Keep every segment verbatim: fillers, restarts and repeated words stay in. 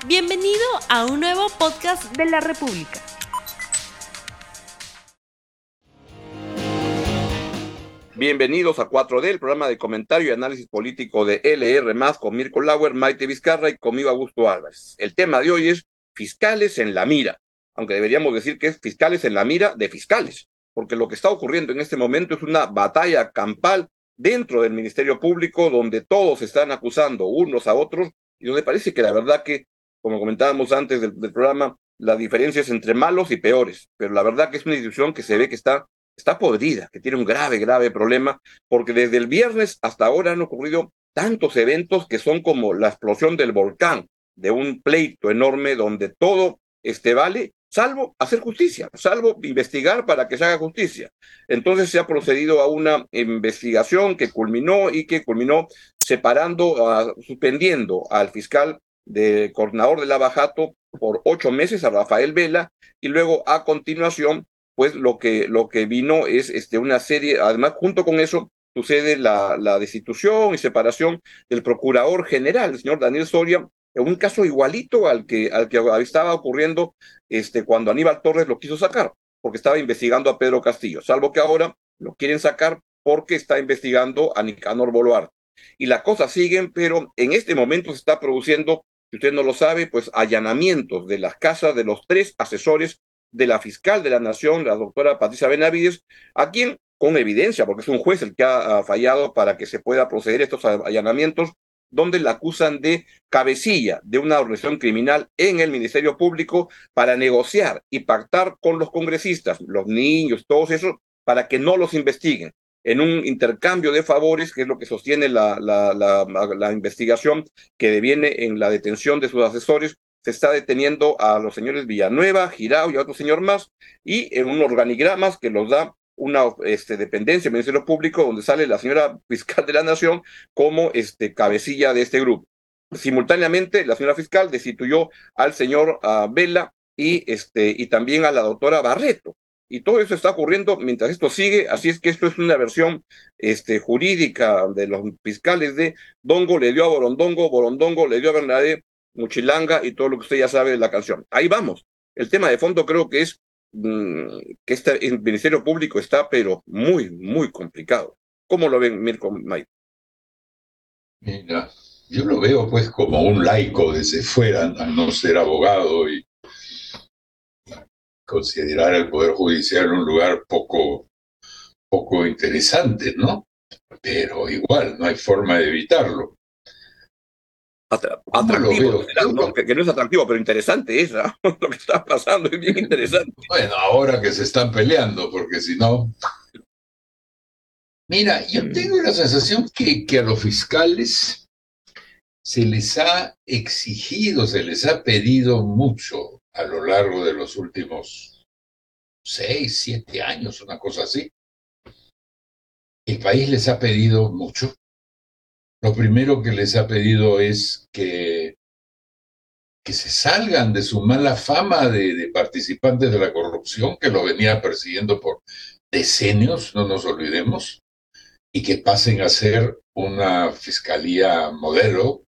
Bienvenido a un nuevo podcast de la República. Bienvenidos a cuatro D, el programa de comentario y análisis político de L R más, con Mirko Lauer, Maite Vizcarra y conmigo Augusto Álvarez. El tema de hoy es fiscales en la mira, aunque deberíamos decir que es fiscales en la mira de fiscales, porque lo que está ocurriendo en este momento es una batalla campal dentro del Ministerio Público, donde todos están acusando unos a otros y donde parece que la verdad que, como comentábamos antes del, del programa, la diferencia es entre malos y peores, pero la verdad que es una institución que se ve que está está podrida, que tiene un grave, grave problema, porque desde el viernes hasta ahora han ocurrido tantos eventos que son como la explosión del volcán, de un pleito enorme donde todo este vale, salvo hacer justicia, salvo investigar para que se haga justicia. Entonces se ha procedido a una investigación que culminó y que culminó separando, uh, suspendiendo al fiscal de coordinador de Lava Jato por ocho meses, a Rafael Vela, y luego a continuación pues lo que, lo que vino es este, una serie, además junto con eso sucede la, la destitución y separación del procurador general, el señor Daniel Soria, en un caso igualito al que, al que estaba ocurriendo este, cuando Aníbal Torres lo quiso sacar, porque estaba investigando a Pedro Castillo, salvo que ahora lo quieren sacar porque está investigando a Nicanor Boluarte. Y las cosas siguen, pero en este momento se está produciendo, si usted no lo sabe, pues allanamientos de las casas de los tres asesores de la fiscal de la Nación, la doctora Patricia Benavides, a quien, con evidencia, porque es un juez el que ha, ha fallado para que se pueda proceder a estos allanamientos, donde la acusan de cabecilla de una organización criminal en el Ministerio Público para negociar y pactar con los congresistas, los niños, todos esos, para que no los investiguen, en un intercambio de favores, que es lo que sostiene la, la, la, la investigación, que deviene en la detención de sus asesores. Se está deteniendo a los señores Villanueva, Girao y a otro señor más, y en un organigrama que los da una este, dependencia del Ministerio Público, donde sale la señora fiscal de la Nación como este, cabecilla de este grupo. Simultáneamente, la señora fiscal destituyó al señor uh, Vela y, este, y también a la doctora Barreto. Y todo eso está ocurriendo mientras esto sigue, así es que esto es una versión este, jurídica de los fiscales de Dongo le dio a Borondongo, Borondongo le dio a Bernadette, Muchilanga y todo lo que usted ya sabe de la canción. Ahí vamos. El tema de fondo creo que es mmm, que este, el Ministerio Público está, pero muy, muy complicado. ¿Cómo lo ven, Mirko, Mike? Mira, yo lo veo pues como un laico desde fuera, al no ser abogado y considerar el Poder Judicial un lugar poco, poco interesante, ¿no? Pero igual, no hay forma de evitarlo. Atra atractivo, ¿no? No, que, que no es atractivo, pero interesante es, ¿no? Lo que está pasando es bien interesante. Bueno, ahora que se están peleando, porque si no... Mira, yo tengo la sensación que, que a los fiscales se les ha exigido, se les ha pedido mucho a lo largo de los últimos seis, siete años, una cosa así. El país les ha pedido mucho. Lo primero que les ha pedido es que, que se salgan de su mala fama de, de participantes de la corrupción, que lo venía persiguiendo por decenios, no nos olvidemos, y que pasen a ser una fiscalía modelo.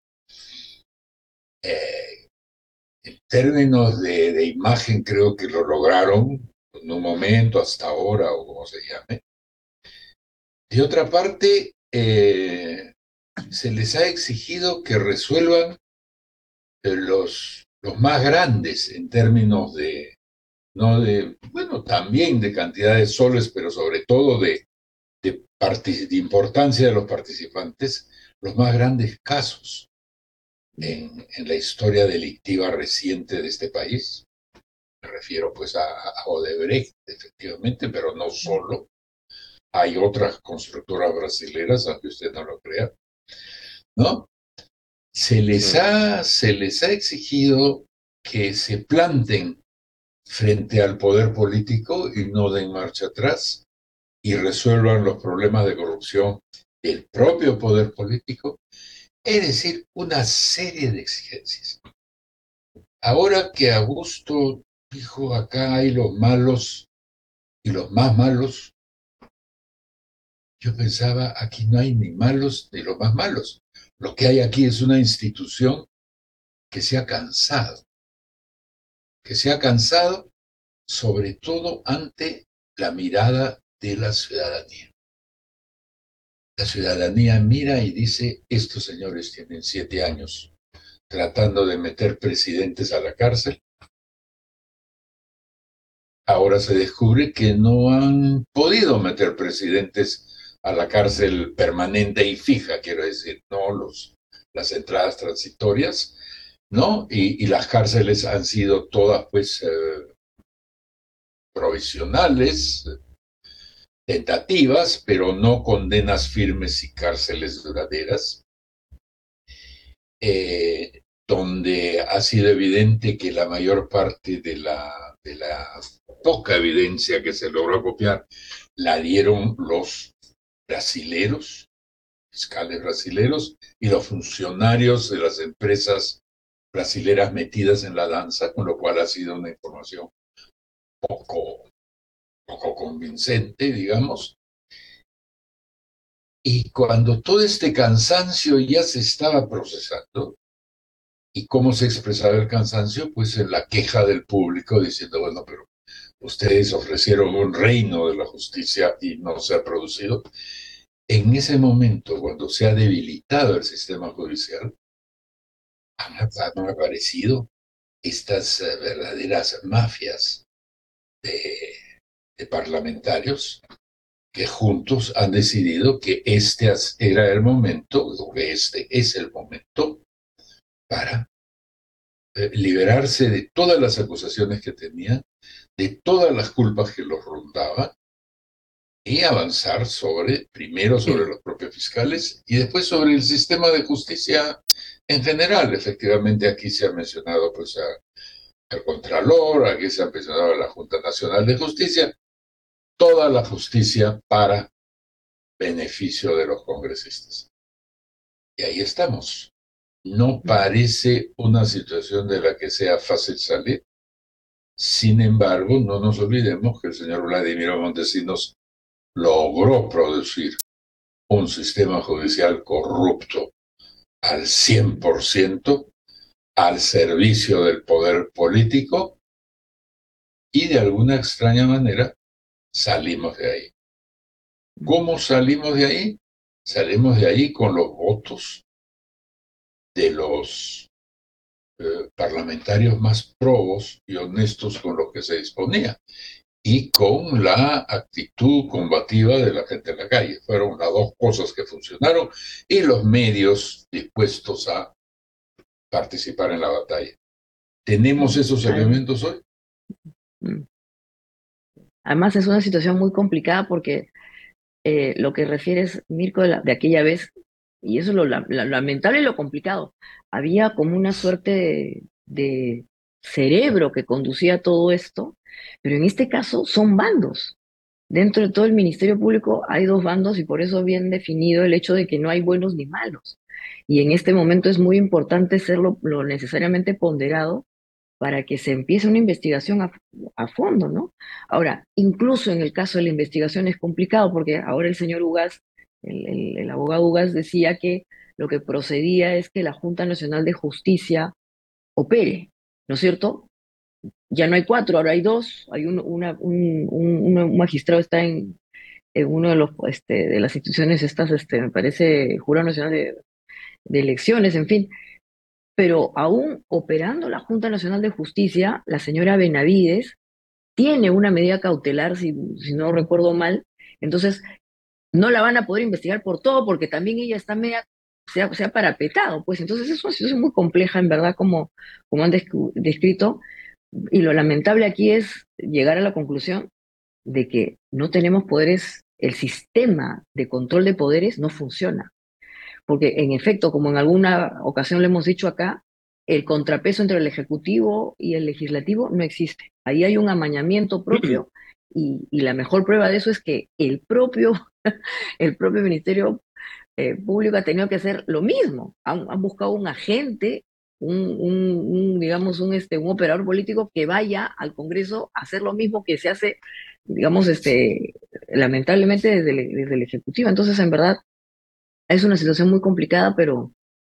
Eh, en términos de, de imagen creo que lo lograron en un momento, hasta ahora, o como se llame. De otra parte, eh, se les ha exigido que resuelvan los, los más grandes en términos de, no de, bueno, también de cantidad de soles, pero sobre todo de, de, de importancia de los participantes, los más grandes casos en, en la historia delictiva reciente de este país. Me refiero pues a, a Odebrecht, efectivamente, pero no solo. Hay otras constructoras brasileras, aunque usted no lo crea, ¿no? Se les ha, se les ha exigido que se planten frente al poder político y no den marcha atrás y resuelvan los problemas de corrupción del propio poder político, es decir, una serie de exigencias. Ahora que Augusto dijo acá hay los malos y los más malos, yo pensaba aquí no hay ni malos ni los más malos. Lo que hay aquí es una institución que se ha cansado, que se ha cansado sobre todo ante la mirada de la ciudadanía. La ciudadanía mira y dice, estos señores tienen siete años tratando de meter presidentes a la cárcel. Ahora se descubre que no han podido meter presidentes a la cárcel permanente y fija, quiero decir, no los, las entradas transitorias, ¿no? Y, y las cárceles han sido todas, pues, eh, provisionales, tentativas, pero no condenas firmes y cárceles duraderas, eh, donde ha sido evidente que la mayor parte de la, de la poca evidencia que se logró copiar la dieron los brasileros, fiscales brasileros, y los funcionarios de las empresas brasileras metidas en la danza, con lo cual ha sido una información poco, poco convincente, digamos. Y cuando todo este cansancio ya se estaba procesando, ¿y cómo se expresaba el cansancio? Pues en la queja del público diciendo, bueno, pero ustedes ofrecieron un reino de la justicia y no se ha producido. En ese momento, cuando se ha debilitado el sistema judicial, han, han aparecido estas uh, verdaderas mafias de, de parlamentarios que juntos han decidido que este era el momento, o que este es el momento para eh, liberarse de todas las acusaciones que tenían, de todas las culpas que los rondaban, y avanzar sobre, primero sobre los propios fiscales y después sobre el sistema de justicia en general. Efectivamente, aquí se ha mencionado pues a, al Contralor, aquí se ha mencionado a la Junta Nacional de Justicia, toda la justicia para beneficio de los congresistas. Y ahí estamos. No parece una situación de la que sea fácil salir. Sin embargo, no nos olvidemos que el señor Vladimiro Montesinos logró producir un sistema judicial corrupto al cien por ciento al servicio del poder político y de alguna extraña manera salimos de ahí. ¿Cómo salimos de ahí? Salimos de ahí con los votos de los eh, parlamentarios más probos y honestos con los que se disponía, y con la actitud combativa de la gente en la calle. Fueron las dos cosas que funcionaron, y los medios dispuestos a participar en la batalla. ¿Tenemos esos elementos hoy? Además es una situación muy complicada porque eh, lo que refieres, Mirko, de, la, de aquella vez, y eso es lo, la, lo lamentable y lo complicado, había como una suerte de, de cerebro que conducía todo esto, pero en este caso son bandos. Dentro de todo el Ministerio Público hay dos bandos, y por eso bien definido el hecho de que no hay buenos ni malos. Y en este momento es muy importante ser lo, lo necesariamente ponderado para que se empiece una investigación a, a fondo, ¿no? Ahora, incluso en el caso de la investigación es complicado, porque ahora el señor Ugaz, el, el, el abogado Ugaz, decía que lo que procedía es que la Junta Nacional de Justicia opere, ¿no es cierto? Ya no hay cuatro, ahora hay dos. Hay un, una, un, un, un magistrado está en, en uno de los este, de las instituciones estas, este, me parece, Jurado Nacional de, de Elecciones, en fin. Pero aún operando la Junta Nacional de Justicia, la señora Benavides tiene una medida cautelar, si, si no recuerdo mal. Entonces no la van a poder investigar por todo, porque también ella está media, se ha, se ha parapetado, pues. Entonces es una situación muy compleja, en verdad, como, como han descrito. Y lo lamentable aquí es llegar a la conclusión de que no tenemos poderes, el sistema de control de poderes no funciona. Porque en efecto, como en alguna ocasión le hemos dicho acá, el contrapeso entre el Ejecutivo y el Legislativo no existe. Ahí hay un amañamiento propio, y, y la mejor prueba de eso es que el propio, el propio Ministerio eh, Público ha tenido que hacer lo mismo. Han, han buscado un agente, Un, un, un, digamos, un, este, un operador político que vaya al Congreso a hacer lo mismo que se hace, digamos, este, lamentablemente desde el, desde el Ejecutivo. Entonces, en verdad, es una situación muy complicada, pero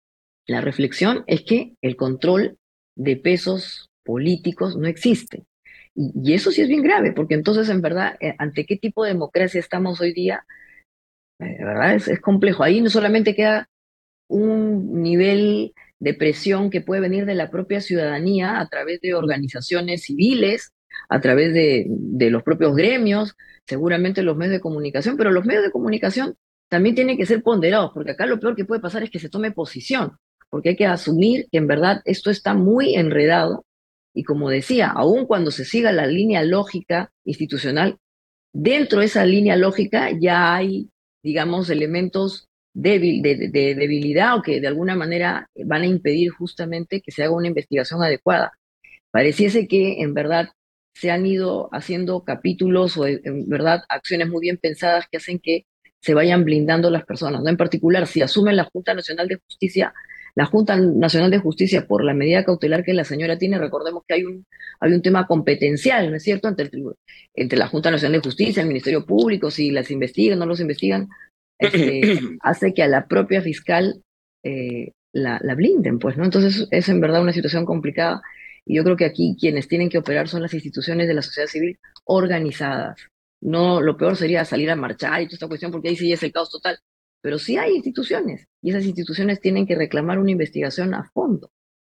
La reflexión es que el control de pesos políticos no existe. Y, y eso sí es bien grave, porque entonces, en verdad, eh, ¿ante qué tipo de democracia estamos hoy día? Eh, de verdad, es, es complejo. Ahí no solamente queda un nivel de presión que puede venir de la propia ciudadanía a través de organizaciones civiles, a través de, de los propios gremios, seguramente los medios de comunicación, pero los medios de comunicación también tienen que ser ponderados, porque acá lo peor que puede pasar es que se tome posición, porque hay que asumir que en verdad esto está muy enredado y como decía, aun cuando se siga la línea lógica institucional, dentro de esa línea lógica ya hay, digamos, elementos débil, de, de- de debilidad o que de alguna manera van a impedir justamente que se haga una investigación adecuada. Pareciese que en verdad se han ido haciendo capítulos o en en verdad acciones muy bien pensadas que hacen que se vayan blindando las personas, ¿no? En particular, si asumen la Junta Nacional de Justicia, la Junta Nacional de Justicia, por la medida cautelar que la señora tiene, recordemos que hay un, hay un tema competencial, ¿no es cierto?, entre, el tribu- entre la Junta Nacional de Justicia, el Ministerio Público, si las investigan, no los investigan, este, hace que a la propia fiscal eh, la, la blinden, pues, ¿no? Entonces es en verdad una situación complicada y yo creo que aquí quienes tienen que operar son las instituciones de la sociedad civil organizadas. No, lo peor sería salir a marchar y toda esta cuestión, porque ahí sí es el caos total. Pero sí hay instituciones, y esas instituciones tienen que reclamar una investigación a fondo.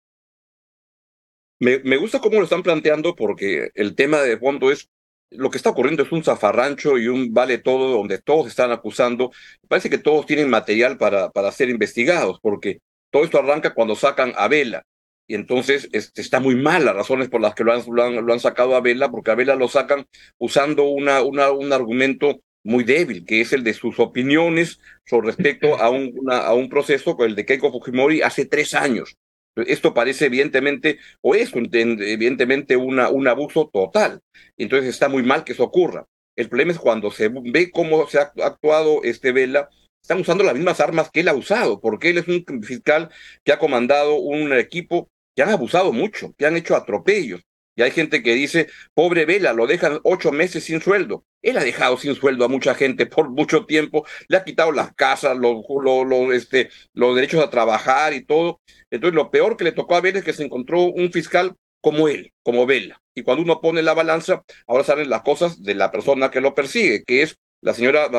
Me, me gusta cómo lo están planteando porque el tema de fondo es lo que está ocurriendo es un zafarrancho y un vale todo donde todos están acusando. Parece que todos tienen material para, para ser investigados porque todo esto arranca cuando sacan a Vela. Y entonces este, está muy mal las razones por las que lo han, lo han, lo han sacado a Vela, porque a Vela lo sacan usando una, una, un argumento muy débil, que es el de sus opiniones con respecto a un, una, a un proceso con el de Keiko Fujimori hace tres años. Esto parece evidentemente, o es evidentemente una, un abuso total. Entonces está muy mal que eso ocurra. El problema es cuando se ve cómo se ha actuado este Vela, están usando las mismas armas que él ha usado, porque él es un fiscal que ha comandado un equipo que han abusado mucho, que han hecho atropellos. Y hay gente que dice, pobre Vela, lo dejan ocho meses sin sueldo. Él ha dejado sin sueldo a mucha gente por mucho tiempo, le ha quitado las casas, los, los, los, este, los derechos a trabajar y todo. Entonces, lo peor que le tocó a Vela es que se encontró un fiscal como él, como Vela. Y cuando uno pone la balanza, ahora salen las cosas de la persona que lo persigue, que es la señora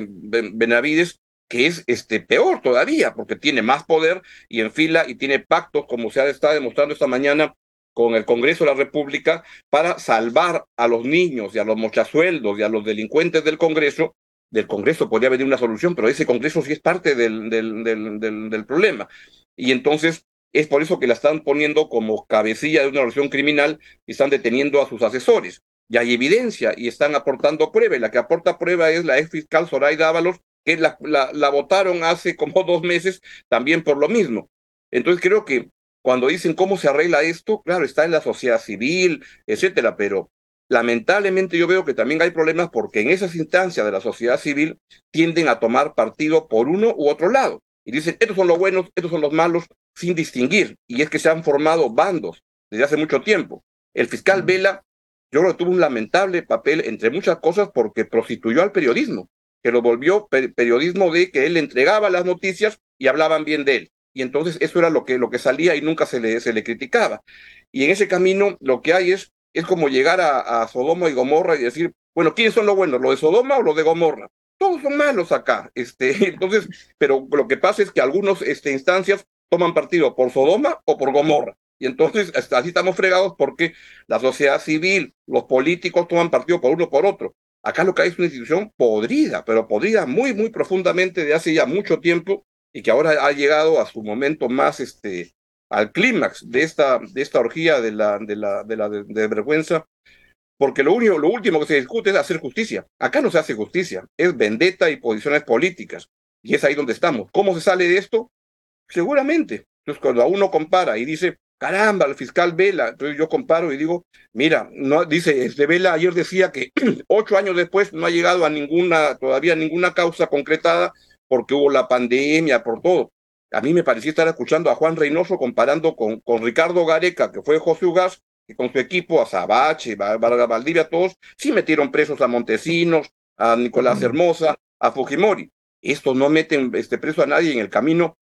Benavides, que es este peor todavía, porque tiene más poder y enfila y tiene pactos, como se ha estado demostrando esta mañana con el Congreso de la República, para salvar a los niños y a los mochasueldos y a los delincuentes del Congreso. Del Congreso podría venir una solución, pero ese Congreso sí es parte del, del, del, del, del problema. Y entonces es por eso que la están poniendo como cabecilla de una organización criminal y están deteniendo a sus asesores. Y hay evidencia y están aportando prueba, y la que aporta prueba es la ex fiscal Zoraida Ábalos, que la, la, la votaron hace como dos meses también por lo mismo. Entonces creo que cuando dicen cómo se arregla esto, claro, está en la sociedad civil, etcétera, pero lamentablemente yo veo que también hay problemas porque en esas instancias de la sociedad civil tienden a tomar partido por uno u otro lado. Y dicen, estos son los buenos, estos son los malos, sin distinguir. Y es que se han formado bandos desde hace mucho tiempo. El fiscal Vela, yo creo que tuvo un lamentable papel, entre muchas cosas, porque prostituyó al periodismo, que lo volvió per periodismo de que él le entregaba las noticias y hablaban bien de él. Y entonces eso era lo que, lo que salía y nunca se le, se le criticaba. Y en ese camino lo que hay es, es como llegar a, a Sodoma y Gomorra y decir, bueno, ¿quiénes son los buenos, los de Sodoma o los de Gomorra? Todos son malos acá. Este, entonces, pero lo que pasa es que algunas este, instancias toman partido por Sodoma o por Gomorra. Y entonces así estamos fregados porque la sociedad civil, los políticos toman partido por uno o por otro. Acá lo que hay es una institución podrida, pero podrida muy, muy profundamente de hace ya mucho tiempo y que ahora ha llegado a su momento más, este, al clímax de esta, de esta orgía de la, de la, de la de, de vergüenza, porque lo, único, lo último que se discute es hacer justicia. Acá no se hace justicia, es vendetta y posiciones políticas, y es ahí donde estamos. ¿Cómo se sale de esto? Seguramente. Entonces, cuando a uno compara y dice, caramba, el fiscal Vela, entonces yo comparo y digo, mira, no, dice, este Vela ayer decía que ocho años después no ha llegado a ninguna, todavía ninguna causa concretada porque hubo la pandemia, por todo. A mí me parecía estar escuchando a Juan Reynoso comparando con, con Ricardo Gareca, que fue José Ugaz, que con su equipo, a Sabache, Vargas Valdivia, todos, sí metieron presos a Montesinos, a Nicolás Hermosa, a Fujimori. Estos no meten este, preso a nadie en el camino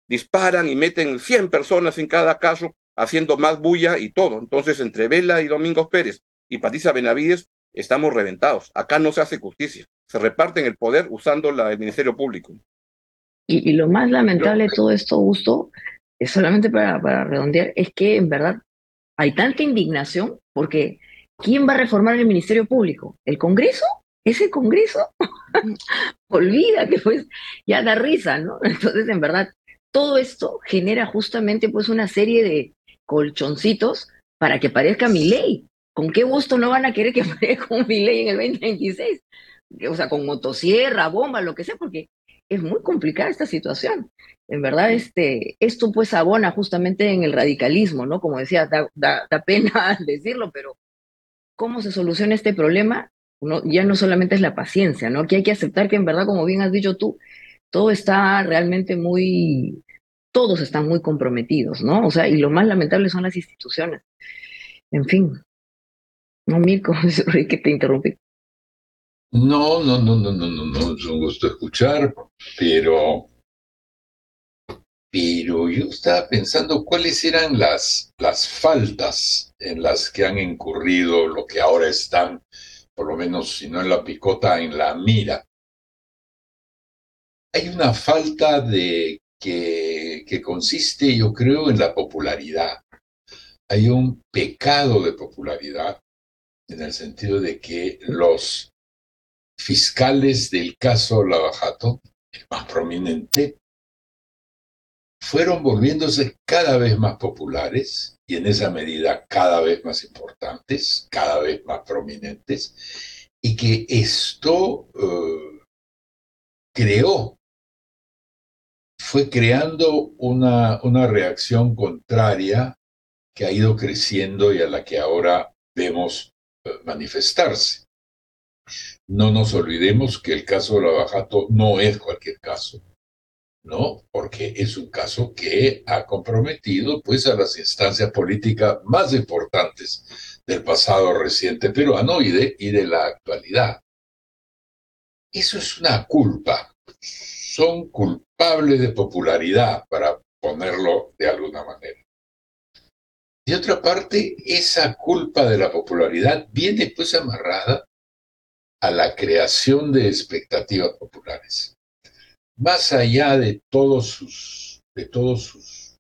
disparan y meten cien personas en cada caso, haciendo más bulla y todo. Entonces, entre Vela y Domingos Pérez y Patricia Benavides, estamos reventados. Acá no se hace justicia. Se reparten el poder usando la, el Ministerio Público. Y, y lo más lamentable de todo esto, Augusto, es solamente para, para redondear, es que en verdad hay tanta indignación porque ¿quién va a reformar el Ministerio Público? ¿El Congreso? ¿Ese Congreso? Olvídate, pues, ya da risa, ¿no? Entonces, en verdad, todo esto genera justamente pues una serie de colchoncitos para que parezca mi ley. ¿Con qué gusto no van a querer que aparezca un mi ley en el veinte veintiséis? O sea, con motosierra, bomba, lo que sea, porque es muy complicada esta situación. En verdad, este, esto pues abona justamente en el radicalismo, ¿no? Como decía, da, da, da pena decirlo, pero ¿cómo se soluciona este problema? No, ya no solamente es la paciencia, ¿no? Que hay que aceptar que en verdad, como bien has dicho tú, todo está realmente muy, todos están muy comprometidos, ¿no? O sea, y lo más lamentable son las instituciones. En fin, no, Mirko, sorry que te interrumpí. No, no, no, no, no, no, no, es un gusto escuchar, pero, pero yo estaba pensando cuáles eran las, las faltas en las que han incurrido lo que ahora están, por lo menos si no en la picota, en la mira. Hay una falta de que, que consiste, yo creo, en la popularidad. Hay un pecado de popularidad en el sentido de que los fiscales del caso Lavajato, el más prominente, fueron volviéndose cada vez más populares y en esa medida cada vez más importantes, cada vez más prominentes, y que esto uh, creó, fue creando una, una reacción contraria que ha ido creciendo y a la que ahora vemos uh, manifestarse. No nos olvidemos que el caso Lavajato no es cualquier caso, ¿no? Porque es un caso que ha comprometido pues a las instancias políticas más importantes del pasado reciente peruano y de, y de la actualidad. Eso es una culpa. Son culpables de popularidad, para ponerlo de alguna manera. De otra parte, esa culpa de la popularidad viene pues amarrada a la creación de expectativas populares. Más allá de todos sus, de todos sus,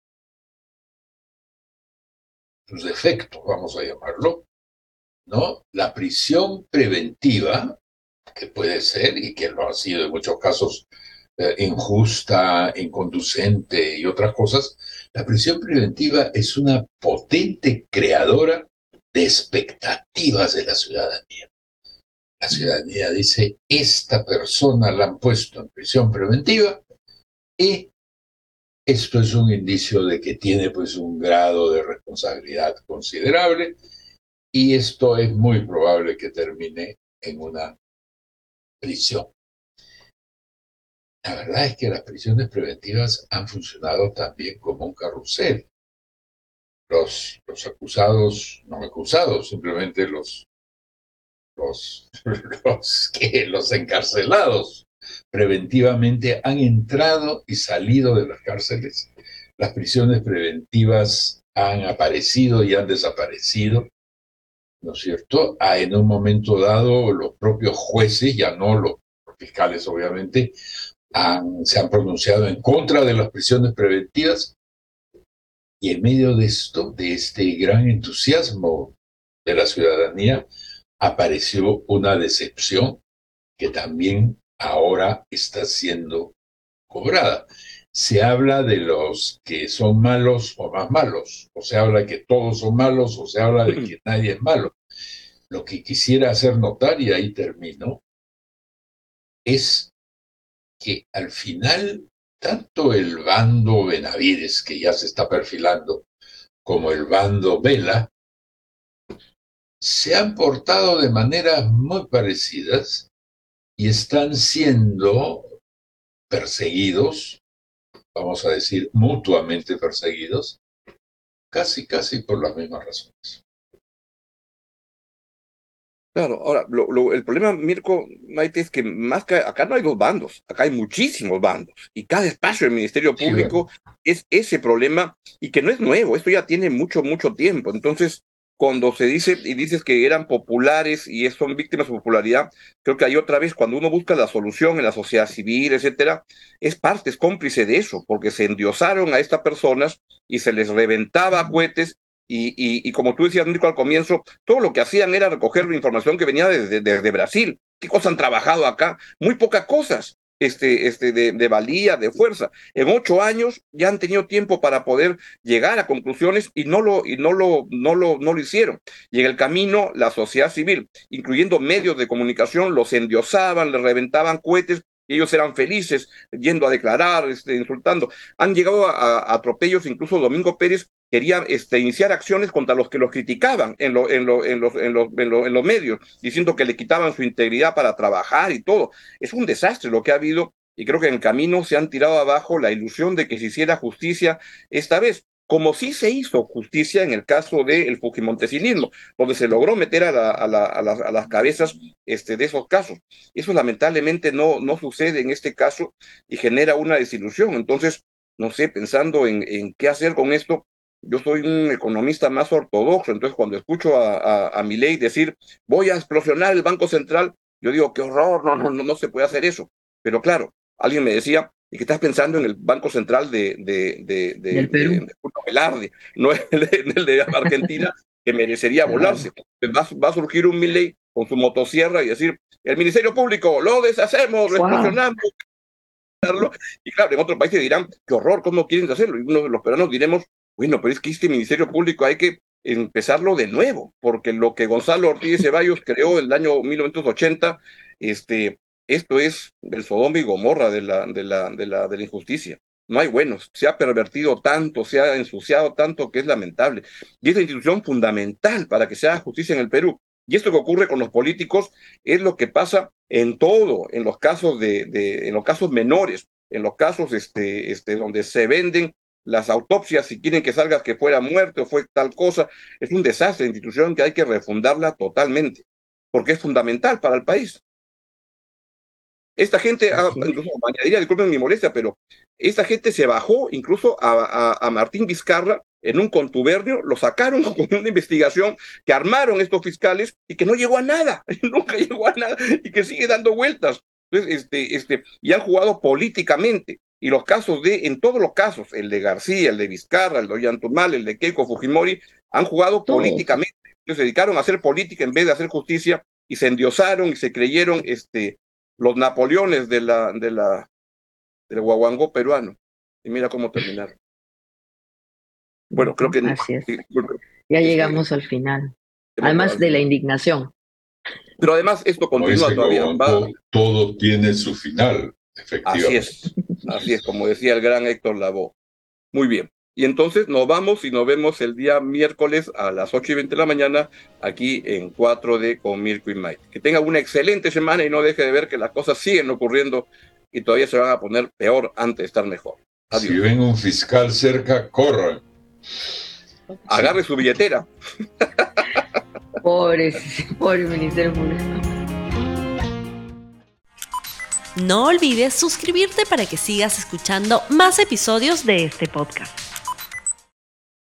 sus defectos, vamos a llamarlo, ¿no? La prisión preventiva, que puede ser, y que lo ha sido en muchos casos, eh, injusta, inconducente y otras cosas, la prisión preventiva es una potente creadora de expectativas de la ciudadanía. La ciudadanía dice, esta persona la han puesto en prisión preventiva y esto es un indicio de que tiene pues un grado de responsabilidad considerable y esto es muy probable que termine en una prisión. La verdad es que las prisiones preventivas han funcionado también como un carrusel. Los, los acusados, no acusados, simplemente los Los, los, que los encarcelados preventivamente han entrado y salido de las cárceles. Las prisiones preventivas han aparecido y han desaparecido, ¿no es cierto? Ah, en un momento dado, los propios jueces, ya no los fiscales obviamente, han, se han pronunciado en contra de las prisiones preventivas y en medio de esto, de este gran entusiasmo de la ciudadanía, apareció una decepción que también ahora está siendo cobrada. Se habla de los que son malos o más malos, o se habla que todos son malos, o se habla de que nadie es malo. Lo que quisiera hacer notar, y ahí termino, es que al final, tanto el bando Benavides, que ya se está perfilando, como el bando Vela, se han portado de maneras muy parecidas y están siendo perseguidos, vamos a decir, mutuamente perseguidos, casi, casi por las mismas razones. Claro, ahora, lo, lo, el problema, Mirko, Maite, es que más que acá no hay dos bandos, acá hay muchísimos bandos, y cada espacio del Ministerio Sí, Público bueno. es ese problema, y que no es nuevo, esto ya tiene mucho, mucho tiempo. Entonces, cuando se dice, y dices que eran populares y es- son víctimas de popularidad, creo que hay otra vez, cuando uno busca la solución en la sociedad civil, etcétera, es parte, es cómplice de eso, porque se endiosaron a estas personas y se les reventaba a cohetes. Y, y, y como tú decías, Nico, al comienzo, todo lo que hacían era recoger la información que venía desde, desde Brasil. ¿Qué cosas han trabajado acá? Muy pocas cosas este, este, de, de valía, de fuerza. En ocho años ya han tenido tiempo para poder llegar a conclusiones y no lo, y no lo, no lo, no lo hicieron. Y en el camino, la sociedad civil, incluyendo medios de comunicación, los endiosaban, les reventaban cohetes. Y ellos eran felices yendo a declarar, este, insultando. Han llegado a, a atropellos, incluso Domingo Pérez quería este, iniciar acciones contra los que los criticaban en, lo, en, lo, en, los, en, los, en, lo, en los medios, diciendo que le quitaban su integridad para trabajar y todo. Es un desastre lo que ha habido, y creo que en el camino se han tirado abajo la ilusión de que se hiciera justicia esta vez, como sí se hizo justicia en el caso del fujimontesinismo, donde se logró meter a, la, a, la, a, las, a las cabezas este, de esos casos. Eso lamentablemente no, no sucede en este caso y genera una desilusión. Entonces, no sé, pensando en, en qué hacer con esto, yo soy un economista más ortodoxo, entonces cuando escucho a, a, a Milei decir, voy a explosionar el Banco Central, yo digo, qué horror, no, no, no, no se puede hacer eso. Pero claro, alguien me decía, ¿y qué estás pensando en el Banco Central de, de, de, de, Del de, de, Perú? de Julio Velarde, no el de, el de Argentina, que merecería volarse? Va, va a surgir un Milei con su motosierra y decir, el Ministerio Público, lo deshacemos, lo Wow. explosionamos. Y claro, en otros países dirán, qué horror, ¿cómo quieren hacerlo? Y uno de los peruanos diremos, bueno, pero es que este Ministerio Público hay que empezarlo de nuevo, porque lo que Gonzalo Ortiz de Ceballos creó en el año mil novecientos ochenta, este, esto es el Sodoma y Gomorra de la, de la, de la, de la injusticia. No hay buenos, se ha pervertido tanto, se ha ensuciado tanto que es lamentable. Y es la institución fundamental para que se haga justicia en el Perú. Y esto que ocurre con los políticos es lo que pasa en todo, en los casos de, de en los casos menores, en los casos este, este, donde se venden las autopsias si quieren que salga que fuera muerto o fue tal cosa. Es un desastre, la institución que hay que refundarla totalmente, porque es fundamental para el país. Esta gente, ah, incluso añadiría, disculpen mi molestia, pero esta gente se bajó incluso a, a, a Martín Vizcarra en un contubernio, lo sacaron con una investigación que armaron estos fiscales y que no llegó a nada, nunca llegó a nada y que sigue dando vueltas. Entonces, este, este, y han jugado políticamente. Y los casos de, en todos los casos, el de García, el de Vizcarra, el de Ollantumal, el de Keiko Fujimori, han jugado Todos. políticamente. Entonces se dedicaron a hacer política en vez de hacer justicia y se endiosaron y se creyeron este, los Napoleones de la, de la, del guaguancó peruano. Y mira cómo terminaron. Bueno, creo que... Así es. Sí, disculpe. Ya Este, llegamos al final. Además de la indignación. Pero además esto Como continúa dice todavía. Va- Guaguancó, todo tiene su final, efectivamente. Así es, así es, como decía el gran Héctor Lavoe. Muy bien. Y entonces nos vamos y nos vemos el día miércoles a las ocho y veinte de la mañana aquí en cuatro D con Mirko y Maite. Que tenga una excelente semana y no deje de ver que las cosas siguen ocurriendo y todavía se van a poner peor antes de estar mejor. Adiós. Si ven un fiscal cerca, corran. Agarre su billetera. Pobre, pobre Ministerio Público. No olvides suscribirte para que sigas escuchando más episodios de este podcast.